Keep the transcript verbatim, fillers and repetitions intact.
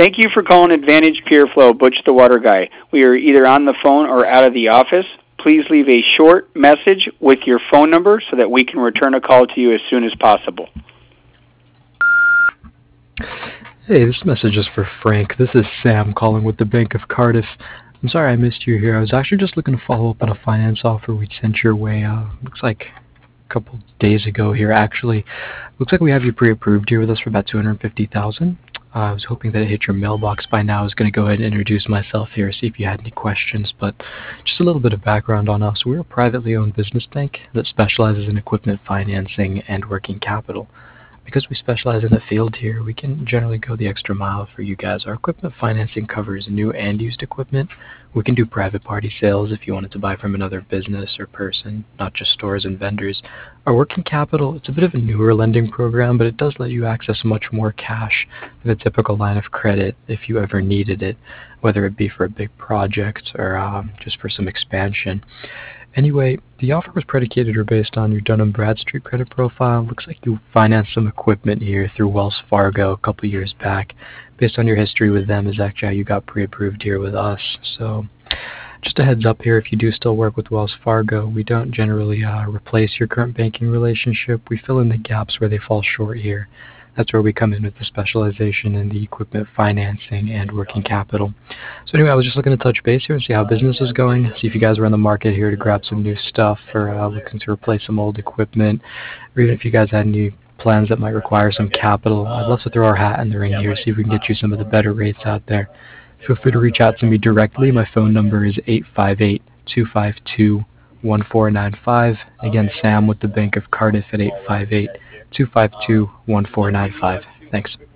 Thank you for calling Advantage Pure Flow, Butch the Water Guy. We are either on the phone or out of the office. Please leave a short message with your phone number so that we can return a call to you as soon as possible. Hey, this message is for Frank. This is Sam calling with the Bank of Cardiff. I'm sorry I missed you here. I was actually just looking to follow up on a finance offer we'd sent your way. Uh, looks like a couple days ago here, actually. Looks like we have you pre-approved here with us for about two hundred fifty thousand dollars. Uh, I was hoping that it hit your mailbox by now. I was going to go ahead and introduce myself here, see if you had any questions, but just a little bit of background on us. We're a privately owned business bank that specializes in equipment financing and working capital. Because we specialize in the field here, we can generally go the extra mile for you guys. Our equipment financing covers new and used equipment. We can do private party sales if you wanted to buy from another business or person, not just stores and vendors. Our working capital, it's a bit of a newer lending program, but it does let you access much more cash than a typical line of credit if you ever needed it, whether it be for a big project or um, just for some expansion. Anyway, the offer was predicated or based on your Dun and Bradstreet credit profile. Looks like you financed some equipment here through Wells Fargo a couple years back. Based on your history with them is actually how you got pre-approved here with us. So just a heads up here, if you do still work with Wells Fargo, we don't generally uh, replace your current banking relationship. We fill in the gaps where they fall short here. That's where we come in with the specialization in the equipment financing and working capital. So anyway, I was just looking to touch base here and see how business is going, see if you guys are on the market here to grab some new stuff or uh, looking to replace some old equipment, or even if you guys had any plans that might require some capital. I'd love to throw our hat in the ring here, see if we can get you some of the better rates out there. Feel free to reach out to me directly. My phone number is eight five eight, two five two, one four nine five. Again, Sam with the Bank of Cardiff at eight five eight, two five two, one four nine five. Thanks.